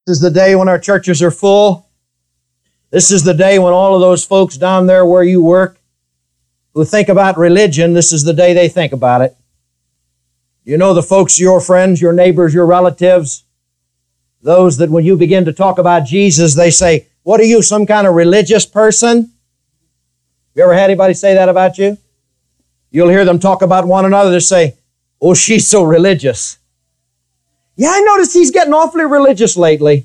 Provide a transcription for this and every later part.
This is the day when our churches are full. This is the day when all of those folks down there where you work who think about religion, this is the day they think about it. You know the folks, your friends, your neighbors, your relatives, those that when you begin to talk about Jesus, they say, "What are you, some kind of religious person?" You ever had anybody say that about you? You'll hear them talk about one another. They say, "Oh, she's so religious." Yeah, I noticed he's getting awfully religious lately.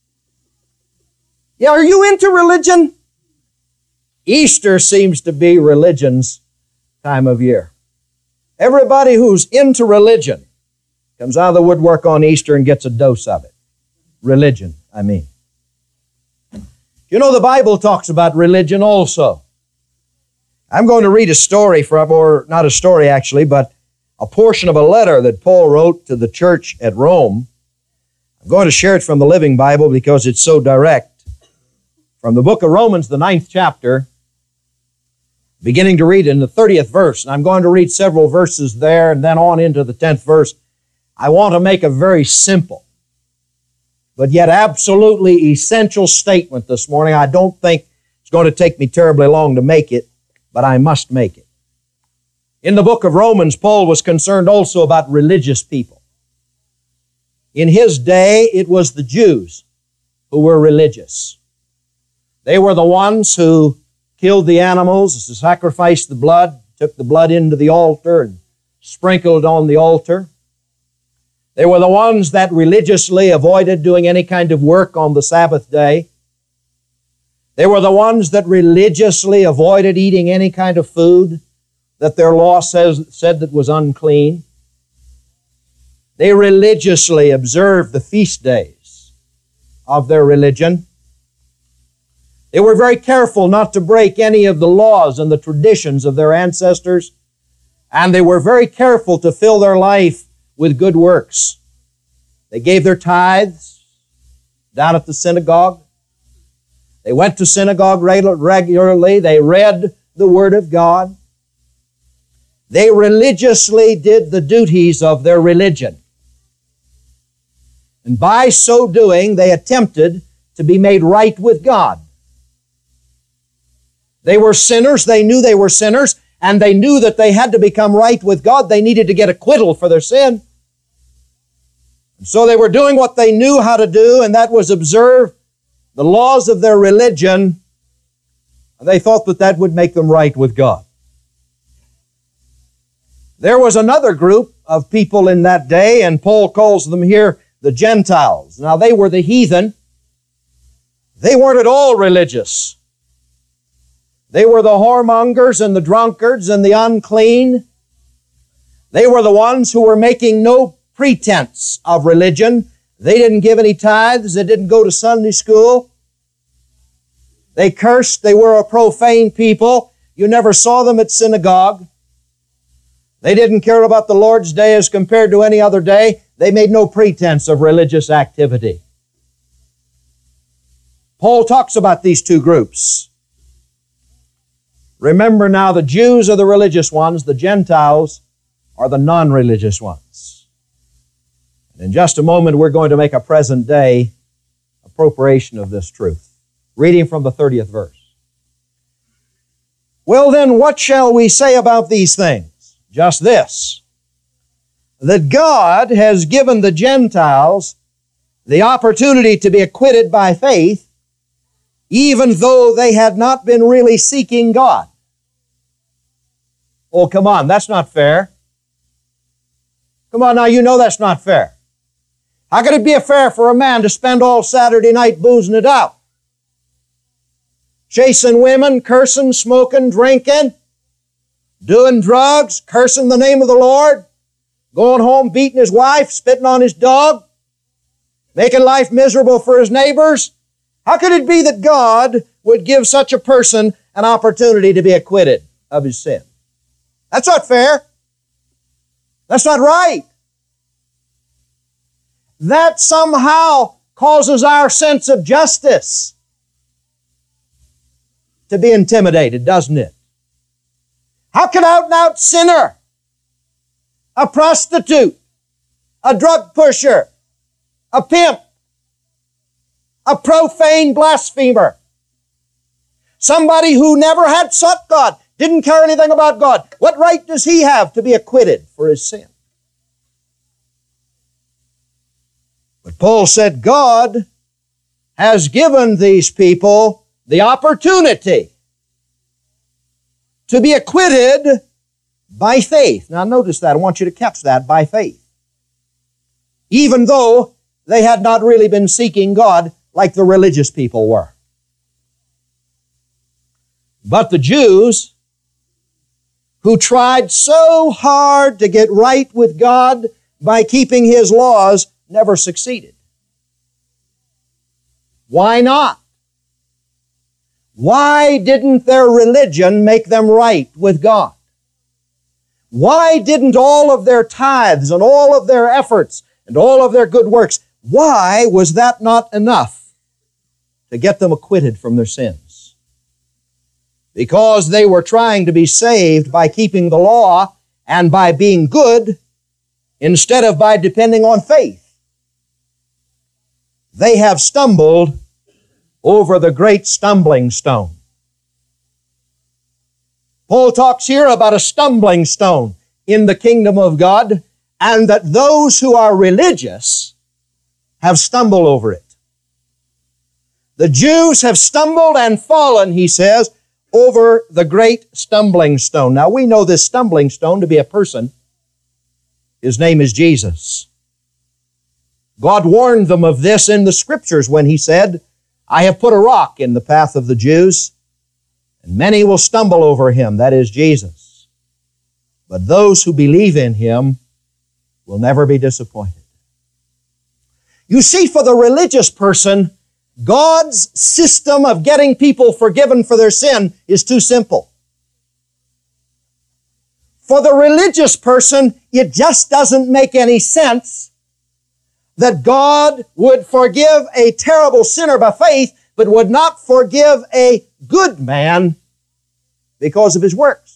Yeah, are you into religion? Easter seems to be religion's time of year. Everybody who's into religion comes out of the woodwork on Easter and gets a dose of it. Religion, I mean. You know, the Bible talks about religion also. I'm going to read a story from, or not a story actually, but a portion of a letter that Paul wrote to the church at Rome. I'm going to share it from the Living Bible because it's so direct. From the book of Romans, the 9th chapter, beginning to read in the 30th verse. And I'm going to read several verses there and then on into the 10th verse. I want to make a very simple, but yet absolutely essential statement this morning. I don't think it's going to take me terribly long to make it, but I must make it. In the book of Romans, Paul was concerned also about religious people. In his day, it was the Jews who were religious. They were the ones who killed the animals, sacrificed the blood, took the blood into the altar and sprinkled on the altar. They were the ones that religiously avoided doing any kind of work on the Sabbath day. They were the ones that religiously avoided eating any kind of food that their law said that was unclean. They religiously observed the feast days of their religion. They were very careful not to break any of the laws and the traditions of their ancestors, and they were very careful to fill their life with good works. They gave their tithes down at the synagogue. They went to synagogue regularly. They read the Word of God. They religiously did the duties of their religion. And by so doing, they attempted to be made right with God. They were sinners. They knew they were sinners, and they knew that they had to become right with God. They needed to get acquittal for their sin. And so they were doing what they knew how to do, and that was observe the laws of their religion, and they thought that that would make them right with God. There was another group of people in that day, and Paul calls them here the Gentiles. Now, they were the heathen. They weren't at all religious. They were the whoremongers and the drunkards and the unclean. They were the ones who were making no pretense of religion. They didn't give any tithes. They didn't go to Sunday school. They cursed. They were a profane people. You never saw them at synagogue. They didn't care about the Lord's Day as compared to any other day. They made no pretense of religious activity. Paul talks about these two groups. Remember now, the Jews are the religious ones. The Gentiles are the non-religious ones. And in just a moment, we're going to make a present day appropriation of this truth. Reading from the 30th verse. Well then, what shall we say about these things? Just this, that God has given the Gentiles the opportunity to be acquitted by faith, even though they had not been really seeking God. Oh, come on, that's not fair. Come on now, you know that's not fair. How could it be fair for a man to spend all Saturday night boozing it out? Chasing women, cursing, smoking, drinking, doing drugs, cursing the name of the Lord, going home beating his wife, spitting on his dog, making life miserable for his neighbors? How could it be that God would give such a person an opportunity to be acquitted of his sin? That's not fair. That's not right. That somehow causes our sense of justice to be intimidated, doesn't it? How can an out-and-out sinner, a prostitute, a drug pusher, a pimp, a profane blasphemer, somebody who never had sought God, didn't care anything about God. What right does he have to be acquitted for his sin? But Paul said God has given these people the opportunity to be acquitted by faith. Now notice that. I want you to catch that, by faith. Even though they had not really been seeking God like the religious people were. But the Jews, who tried so hard to get right with God by keeping His laws, never succeeded. Why not? Why didn't their religion make them right with God? Why didn't all of their tithes and all of their efforts and all of their good works, why was that not enough to get them acquitted from their sins? Because they were trying to be saved by keeping the law and by being good instead of by depending on faith. They have stumbled over the great stumbling stone. Paul talks here about a stumbling stone in the kingdom of God, and that those who are religious have stumbled over it. The Jews have stumbled and fallen, he says, over the great stumbling stone. Now we know this stumbling stone to be a person. His name is Jesus. God warned them of this in the Scriptures when He said, I have put a rock in the path of the Jews, and many will stumble over him, that is Jesus. But those who believe in Him will never be disappointed. You see, for the religious person, God's system of getting people forgiven for their sin is too simple. For the religious person, it just doesn't make any sense that God would forgive a terrible sinner by faith, but would not forgive a good man because of his works.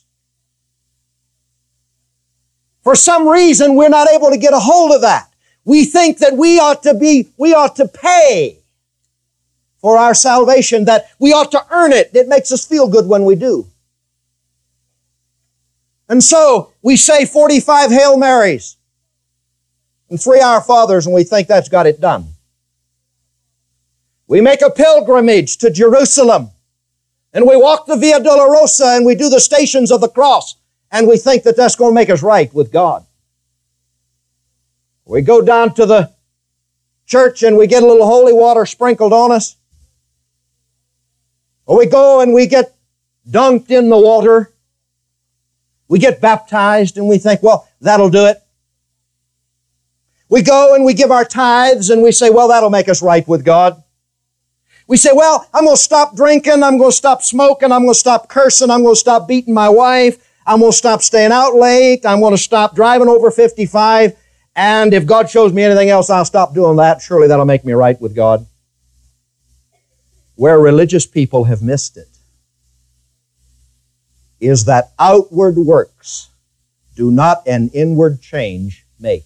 For some reason, we're not able to get a hold of that. We think that we ought to pay for our salvation, that we ought to earn it. It makes us feel good when we do. And so we say 45 Hail Marys and 3 Our Fathers, and we think that's got it done. We make a pilgrimage to Jerusalem, and we walk the Via Dolorosa, and we do the Stations of the Cross, and we think that that's going to make us right with God. We go down to the church and we get a little holy water sprinkled on us. Or we go and we get dunked in the water. We get baptized and we think, well, that'll do it. We go and we give our tithes and we say, well, that'll make us right with God. We say, well, I'm going to stop drinking, I'm going to stop smoking, I'm going to stop cursing, I'm going to stop beating my wife, I'm going to stop staying out late, I'm going to stop driving over 55, and if God shows me anything else, I'll stop doing that. Surely that'll make me right with God. Where religious people have missed it is that outward works do not an inward change make.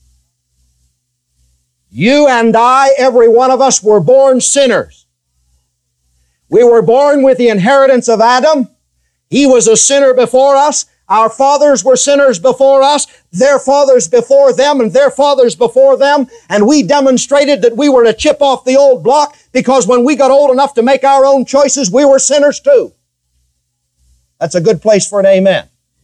You and I, every one of us, were born sinners. We were born with the inheritance of Adam. He was a sinner before us. Our fathers were sinners before us, their fathers before them, and their fathers before them. And we demonstrated that we were to chip off the old block, because when we got old enough to make our own choices, we were sinners too. That's a good place for an amen.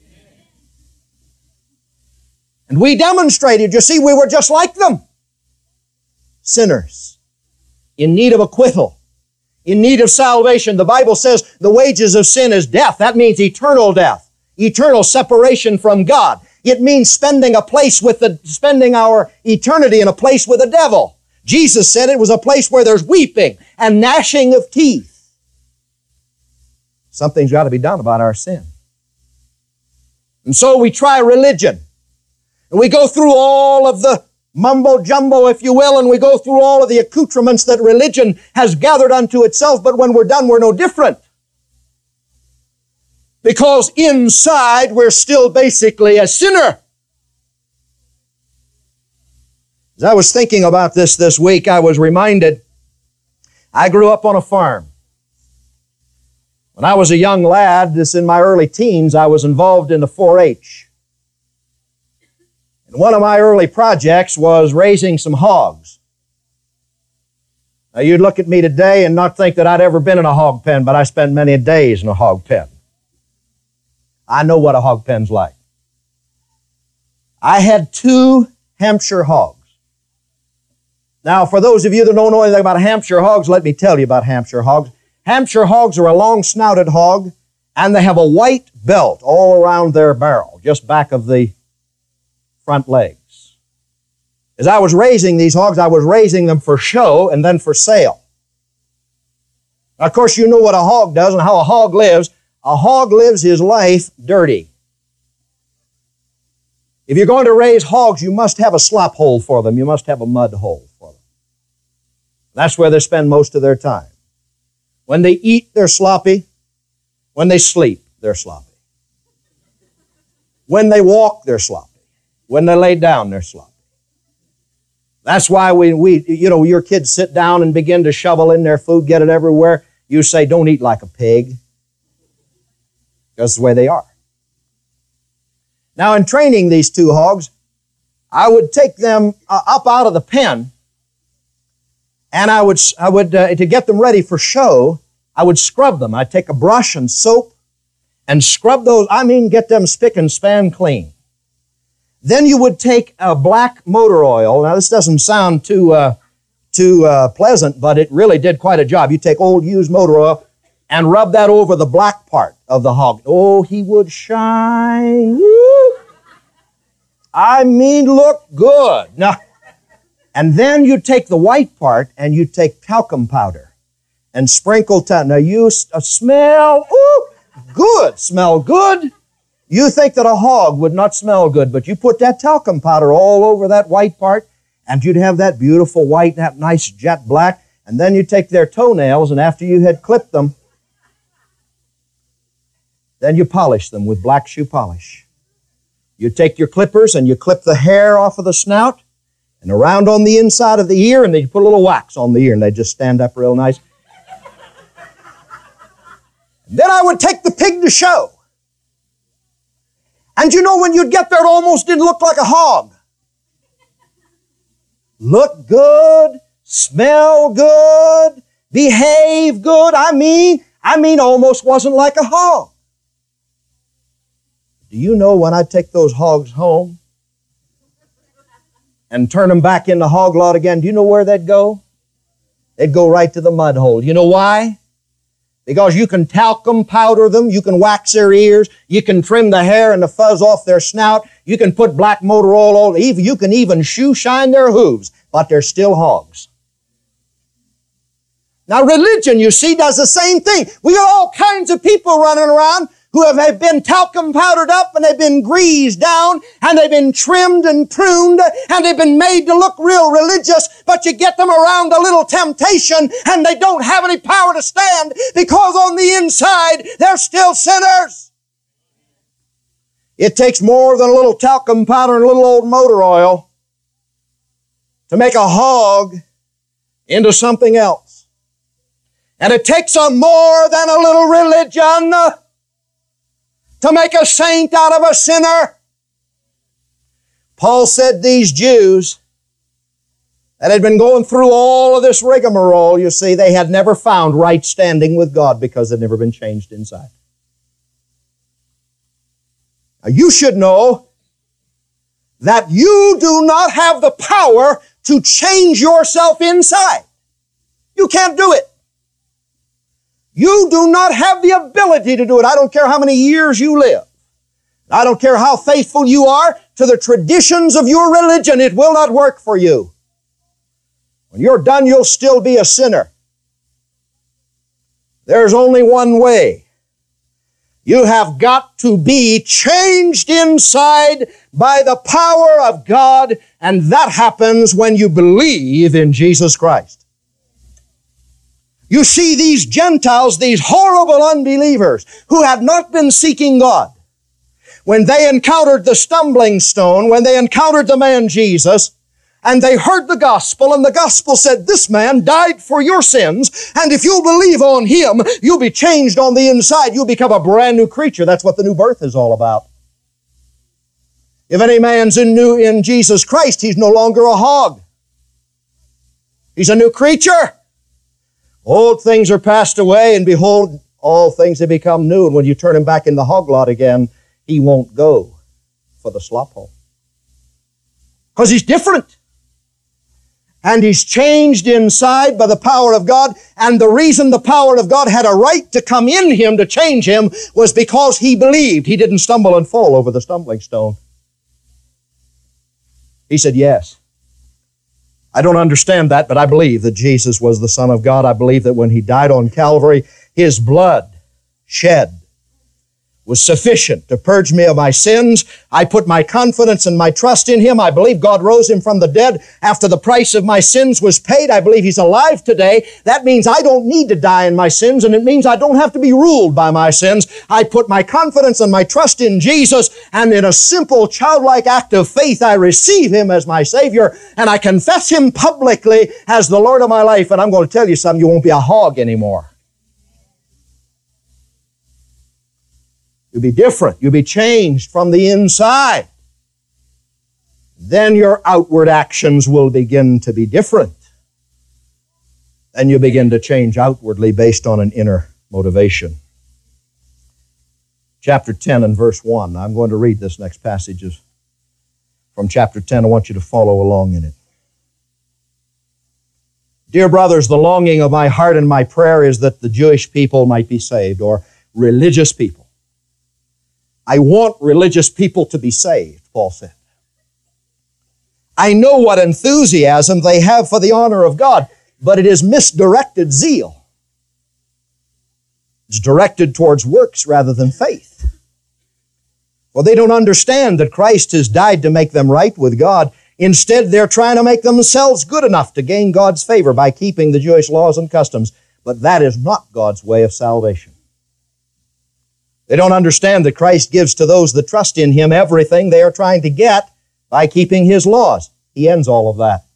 And we demonstrated, you see, we were just like them. Sinners, in need of acquittal, in need of salvation. The Bible says the wages of sin is death. That means eternal death. Eternal separation from God. It means spending our eternity in a place with the devil. Jesus said it was a place where there's weeping and gnashing of teeth. Something's got to be done about our sin. And so we try religion. And we go through all of the mumbo-jumbo, if you will, and we go through all of the accoutrements that religion has gathered unto itself, but when we're done, we're no different. Because inside, we're still basically a sinner. As I was thinking about this week, I was reminded I grew up on a farm. When I was a young lad, this in my early teens, I was involved in the 4-H. And one of my early projects was raising some hogs. Now, you'd look at me today and not think that I'd ever been in a hog pen, but I spent many days in a hog pen. I know what a hog pen's like. I had 2 Hampshire hogs. Now, for those of you that don't know anything about Hampshire hogs, let me tell you about Hampshire hogs. Hampshire hogs are a long-snouted hog, and they have a white belt all around their barrel, just back of the front legs. As I was raising these hogs, I was raising them for show and then for sale. Now, of course, you know what a hog does and how a hog lives. A hog lives his life dirty. If you're going to raise hogs, you must have a slop hole for them. You must have a mud hole for them. That's where they spend most of their time. When they eat, they're sloppy. When they sleep, they're sloppy. When they walk, they're sloppy. When they lay down, they're sloppy. That's why your kids sit down and begin to shovel in their food, get it everywhere. You say, don't eat like a pig. That's the way they are. Now, in training these 2 hogs, I would take them up out of the pen, and I would to get them ready for show, I would scrub them. I'd take a brush and soap and scrub those, get them spick and span clean. Then you would take a black motor oil. Now, this doesn't sound too pleasant, but it really did quite a job. You take old used motor oil and rub that over the black part of the hog. Oh, he would shine. Look good. Now, and then you take the white part and you take talcum powder and sprinkle talcum. Now, you smell, good, smell good. You think that a hog would not smell good, but you put that talcum powder all over that white part, and you'd have that beautiful white, that nice jet black, and then you take their toenails, and after you had clipped them, then you polish them with black shoe polish. You take your clippers and you clip the hair off of the snout and around on the inside of the ear, and then you put a little wax on the ear, and they just stand up real nice. And then I would take the pig to show. And you know, when you'd get there, it almost didn't look like a hog. Look good, smell good, behave good. Almost wasn't like a hog. Do you know when I take those hogs home and turn them back in the hog lot again, do you know where they'd go? They'd go right to the mud hole. You know why? Because you can talcum powder them, you can wax their ears, you can trim the hair and the fuzz off their snout, you can put black motor oil on, you can even shoe shine their hooves, but they're still hogs. Now, religion, you see, does the same thing. We got all kinds of people running around who have been talcum powdered up, and they've been greased down, and they've been trimmed and pruned, and they've been made to look real religious, but you get them around a little temptation and they don't have any power to stand, because on the inside they're still sinners. It takes more than a little talcum powder and a little old motor oil to make a hog into something else. And it takes more than a little religion to make a saint out of a sinner. Paul said these Jews that had been going through all of this rigmarole, you see, they had never found right standing with God because they'd never been changed inside. Now, you should know that you do not have the power to change yourself inside. You can't do it. You do not have the ability to do it. I don't care how many years you live. I don't care how faithful you are to the traditions of your religion. It will not work for you. When you're done, you'll still be a sinner. There's only one way. You have got to be changed inside by the power of God, and that happens when you believe in Jesus Christ. You see, these Gentiles, these horrible unbelievers who had not been seeking God, when they encountered the stumbling stone, when they encountered the man Jesus, And they heard the gospel, and the gospel said, this man died for your sins, and if you'll believe on him, you'll be changed on the inside. You'll become a brand new creature. That's what the new birth is all about. If any man's new in Jesus Christ, he's no longer a hog. He's a new creature. Old things are passed away, and behold, all things have become new. And when you turn him back in the hog lot again, he won't go for the slop hole. Because he's different. And he's changed inside by the power of God. And the reason the power of God had a right to come in him to change him was because he believed. He didn't stumble and fall over the stumbling stone. He said, yes. I don't understand that, but I believe that Jesus was the Son of God. I believe that when he died on Calvary, his blood shed was sufficient to purge me of my sins. I put my confidence and my trust in him. I believe God rose him from the dead after the price of my sins was paid. I believe he's alive today. That means I don't need to die in my sins, and it means I don't have to be ruled by my sins. I put my confidence and my trust in Jesus, and in a simple childlike act of faith, I receive him as my Savior, and I confess him publicly as the Lord of my life. And I'm going to tell you something, you won't be a hog anymore. You'll be different. You'll be changed from the inside. Then your outward actions will begin to be different. Then you begin to change outwardly based on an inner motivation. Chapter 10 and verse 1. I'm going to read this next passage from chapter 10. I want you to follow along in it. Dear brothers, the longing of my heart and my prayer is that the Jewish people might be saved, or religious people. I want religious people to be saved, Paul said. I know what enthusiasm they have for the honor of God, but it is misdirected zeal. It's directed towards works rather than faith. Well, they don't understand that Christ has died to make them right with God. Instead, they're trying to make themselves good enough to gain God's favor by keeping the Jewish laws and customs. But that is not God's way of salvation. They don't understand that Christ gives to those that trust in him everything they are trying to get by keeping his laws. He ends all of that.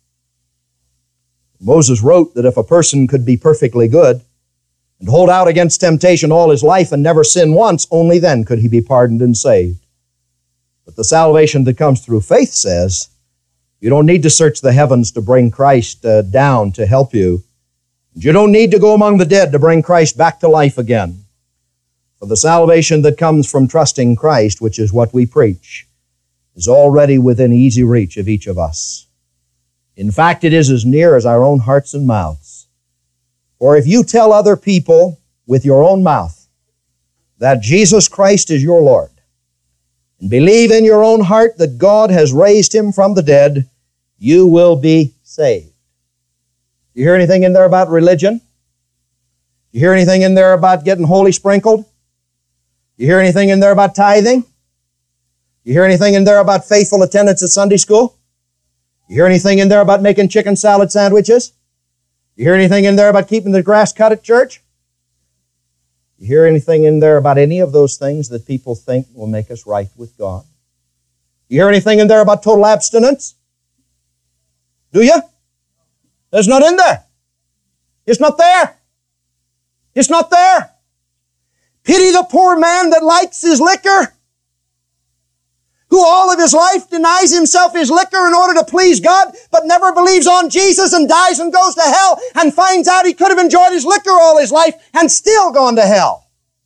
Moses wrote that if a person could be perfectly good and hold out against temptation all his life and never sin once, only then could he be pardoned and saved. But the salvation that comes through faith says, you don't need to search the heavens to bring Christ down to help you. You don't need to go among the dead to bring Christ back to life again. For the salvation that comes from trusting Christ, which is what we preach, is already within easy reach of each of us. In fact, it is as near as our own hearts and mouths. For if you tell other people with your own mouth that Jesus Christ is your Lord, and believe in your own heart that God has raised him from the dead, you will be saved. You hear anything in there about religion? You hear anything in there about getting holy sprinkled? You hear anything in there about tithing? You hear anything in there about faithful attendance at Sunday school? You hear anything in there about making chicken salad sandwiches? You hear anything in there about keeping the grass cut at church? You hear anything in there about any of those things that people think will make us right with God? You hear anything in there about total abstinence? Do you? There's not in there. It's not there. It's not there. Pity the poor man that likes his liquor, who all of his life denies himself his liquor in order to please God, but never believes on Jesus and dies and goes to hell and finds out he could have enjoyed his liquor all his life and still gone to hell.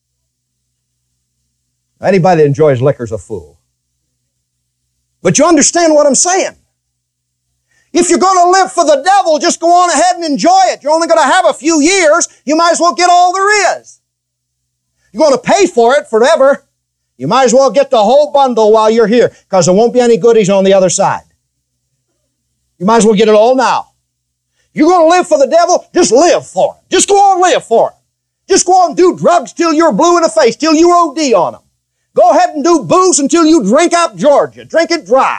Anybody that enjoys liquor is a fool. But you understand what I'm saying. If you're going to live for the devil, just go on ahead and enjoy it. You're only going to have a few years. You might as well get all there is. You're going to pay for it forever. You might as well get the whole bundle while you're here, because there won't be any goodies on the other side. You might as well get it all now. You're going to live for the devil, just live for it. Just go on and live for it. Just go on and do drugs till you're blue in the face, till you OD on them. Go ahead and do booze until you drink out Georgia. Drink it dry.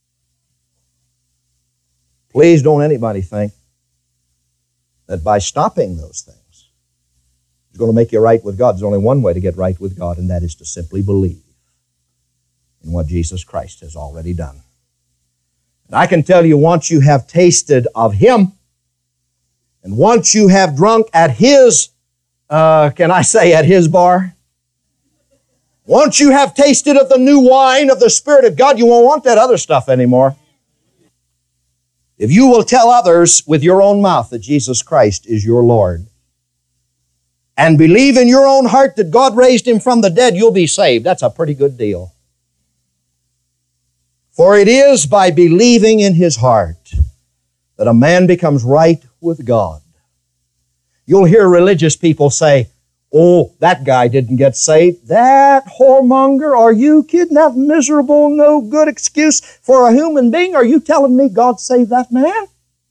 Please don't anybody think that by stopping those things, it's going to make you right with God. There's only one way to get right with God, and that is to simply believe in what Jesus Christ has already done. I can tell you, once you have tasted of Him, and once you have drunk at His, can I say at His bar? Once you have tasted of the new wine of the Spirit of God, you won't want that other stuff anymore. If you will tell others with your own mouth that Jesus Christ is your Lord, and believe in your own heart that God raised Him from the dead, you'll be saved. That's a pretty good deal. For it is by believing in his heart that a man becomes right with God. You'll hear religious people say, oh, that guy didn't get saved. That whoremonger, are you kidding? That miserable, no good excuse for a human being? Are you telling me God saved that man?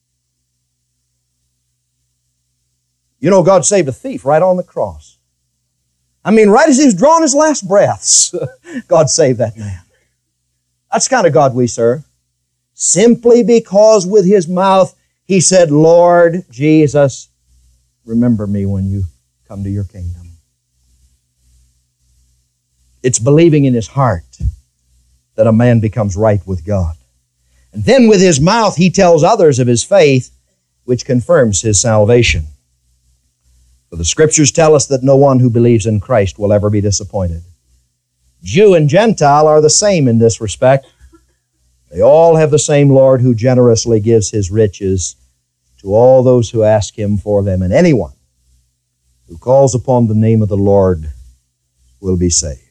You know, God saved a thief right on the cross. I mean, right as he was drawing his last breaths, God saved that man. That's the kind of God we serve. Simply because with his mouth he said, Lord Jesus, remember me when you come to your kingdom. It's believing in his heart that a man becomes right with God. And then with his mouth he tells others of his faith, which confirms his salvation. For the Scriptures tell us that no one who believes in Christ will ever be disappointed. Jew and Gentile are the same in this respect. They all have the same Lord who generously gives his riches to all those who ask him for them. And anyone who calls upon the name of the Lord will be saved.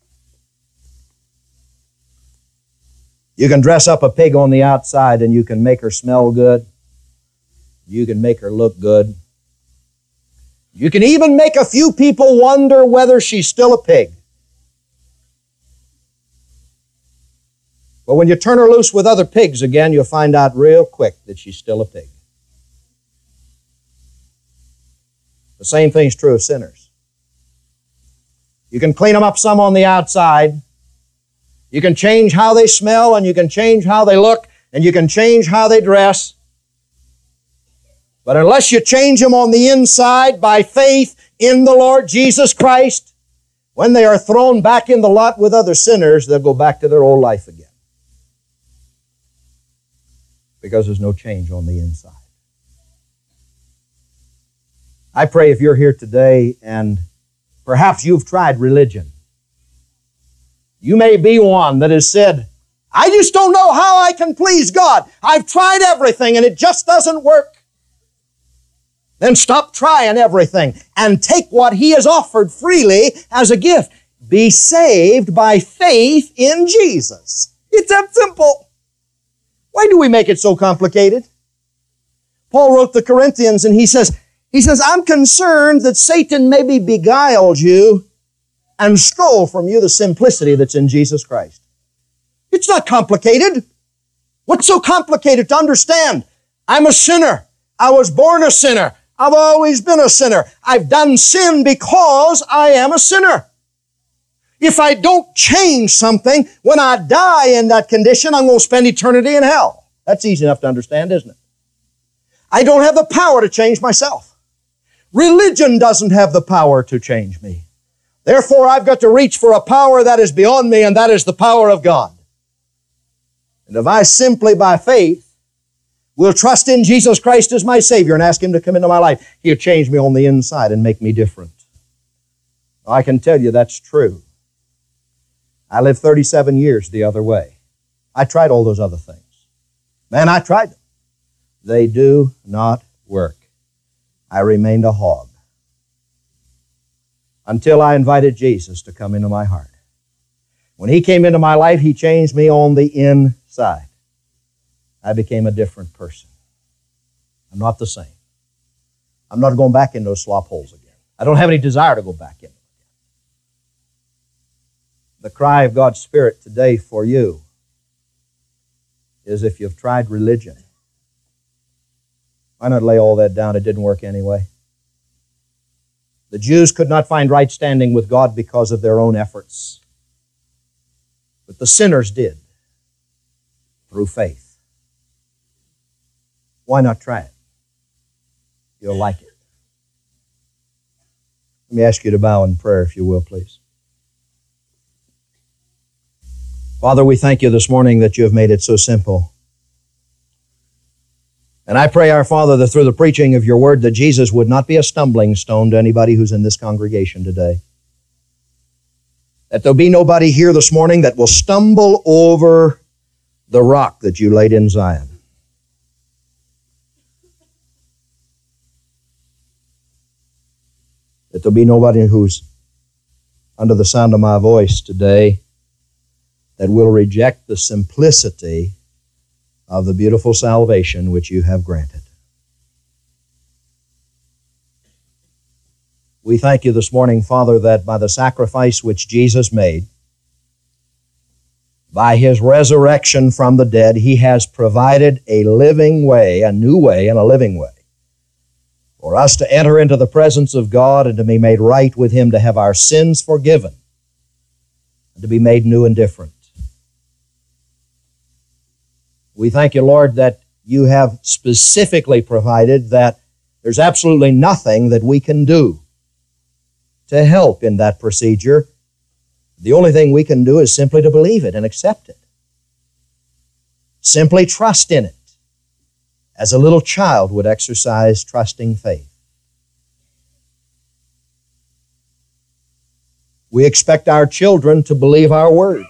You can dress up a pig on the outside and you can make her smell good. You can make her look good. You can even make a few people wonder whether she's still a pig. But when you turn her loose with other pigs again, you'll find out real quick that she's still a pig. The same thing's true of sinners. You can clean them up some on the outside. You can change how they smell, and you can change how they look, and you can change how they dress. But unless you change them on the inside by faith in the Lord Jesus Christ, when they are thrown back in the lot with other sinners, they'll go back to their old life again. Because there's no change on the inside. I pray if you're here today and perhaps you've tried religion, you may be one that has said, I just don't know how I can please God. I've tried everything and it just doesn't work. Then stop trying everything and take what He has offered freely as a gift. Be saved by faith in Jesus. It's that simple. Why do we make it so complicated? Paul wrote to the Corinthians and he says, I'm concerned that Satan maybe beguiled you and stole from you the simplicity that's in Jesus Christ. It's not complicated. What's so complicated to understand? I'm a sinner. I was born a sinner. I've always been a sinner. I've done sin because I am a sinner. If I don't change something, when I die in that condition, I'm going to spend eternity in hell. That's easy enough to understand, isn't it? I don't have the power to change myself. Religion doesn't have the power to change me. Therefore, I've got to reach for a power that is beyond me, and that is the power of God. And if I simply by faith will trust in Jesus Christ as my Savior and ask Him to come into my life, He'll change me on the inside and make me different. I can tell you that's true. I lived 37 years the other way. I tried all those other things. Man, I tried them. They do not work. I remained a hog until I invited Jesus to come into my heart. When He came into my life, He changed me on the inside. I became a different person. I'm not the same. I'm not going back in those slop holes again. I don't have any desire to go back in. The cry of God's Spirit today for you is if you've tried religion, why not lay all that down? It didn't work anyway. The Jews could not find right standing with God because of their own efforts. But the sinners did through faith. Why not try it? You'll like it. Let me ask you to bow in prayer, if you will, please. Father, we thank You this morning that You have made it so simple. And I pray, our Father, that through the preaching of your word, that Jesus would not be a stumbling stone to anybody who's in this congregation today. That there'll be nobody here this morning that will stumble over the rock that you laid in Zion. That there'll be nobody who's under the sound of my voice today that will reject the simplicity of the beautiful salvation which you have granted. We thank you this morning, Father, that by the sacrifice which Jesus made, by his resurrection from the dead, he has provided a living way, a new way and a living way, for us to enter into the presence of God and to be made right with him, to have our sins forgiven, and to be made new and different. We thank you, Lord, that you have specifically provided that there's absolutely nothing that we can do to help in that procedure. The only thing we can do is simply to believe it and accept it. Simply trust in it, as a little child would exercise trusting faith. We expect our children to believe our word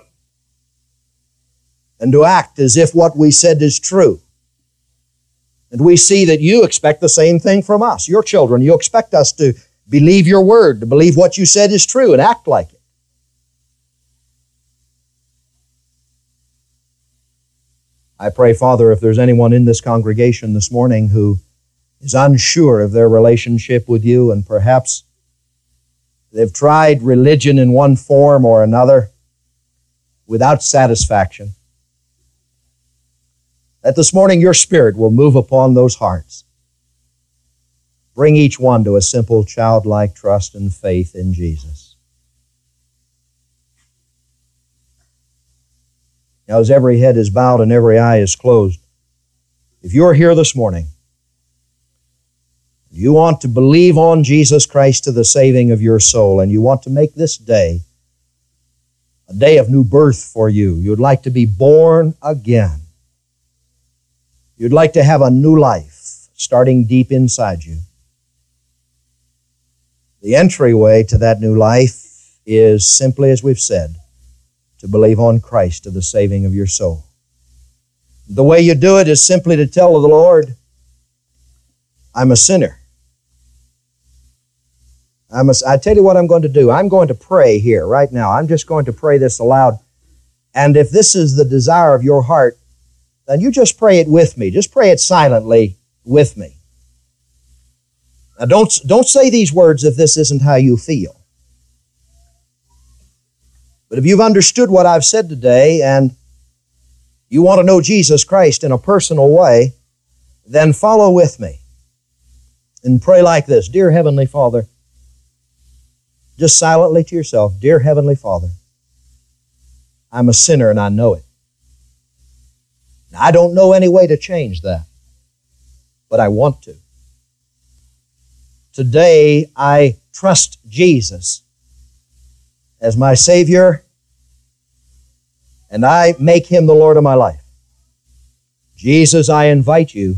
and to act as if what we said is true. And we see that you expect the same thing from us, your children. You expect us to believe your word, to believe what you said is true and act like it. I pray, Father, if there's anyone in this congregation this morning who is unsure of their relationship with you, and perhaps they've tried religion in one form or another without satisfaction, that this morning your Spirit will move upon those hearts. Bring each one to a simple childlike trust and faith in Jesus. Now, as every head is bowed and every eye is closed, if you're here this morning, you want to believe on Jesus Christ to the saving of your soul, and you want to make this day a day of new birth for you. You'd like to be born again. You'd like to have a new life starting deep inside you. The entryway to that new life is simply, as we've said, to believe on Christ to the saving of your soul. The way you do it is simply to tell the Lord, I'm a sinner. I tell you what I'm going to do. I'm going to pray here right now. I'm just going to pray this aloud. And if this is the desire of your heart, then you just pray it with me. Just pray it silently with me. Now don't say these words if this isn't how you feel. But if you've understood what I've said today and you want to know Jesus Christ in a personal way, then follow with me and pray like this. Dear Heavenly Father, just silently to yourself, Dear Heavenly Father, I'm a sinner and I know it. Now, I don't know any way to change that, but I want to. Today, I trust Jesus as my Savior, and I make Him the Lord of my life. Jesus, I invite you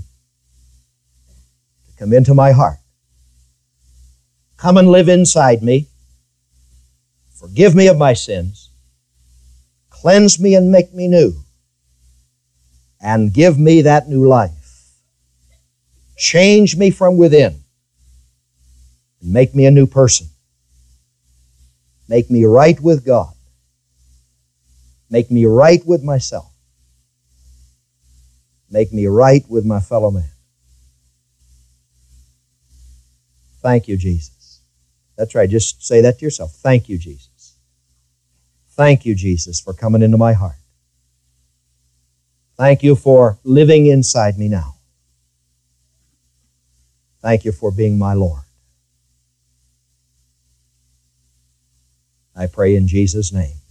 to come into my heart. Come and live inside me. Forgive me of my sins. Cleanse me and make me new. And give me that new life. Change me from within. And make me a new person. Make me right with God. Make me right with myself. Make me right with my fellow man. Thank you, Jesus. That's right. Just say that to yourself. Thank you, Jesus. Thank you, Jesus, for coming into my heart. Thank you for living inside me now. Thank you for being my Lord. I pray in Jesus' name.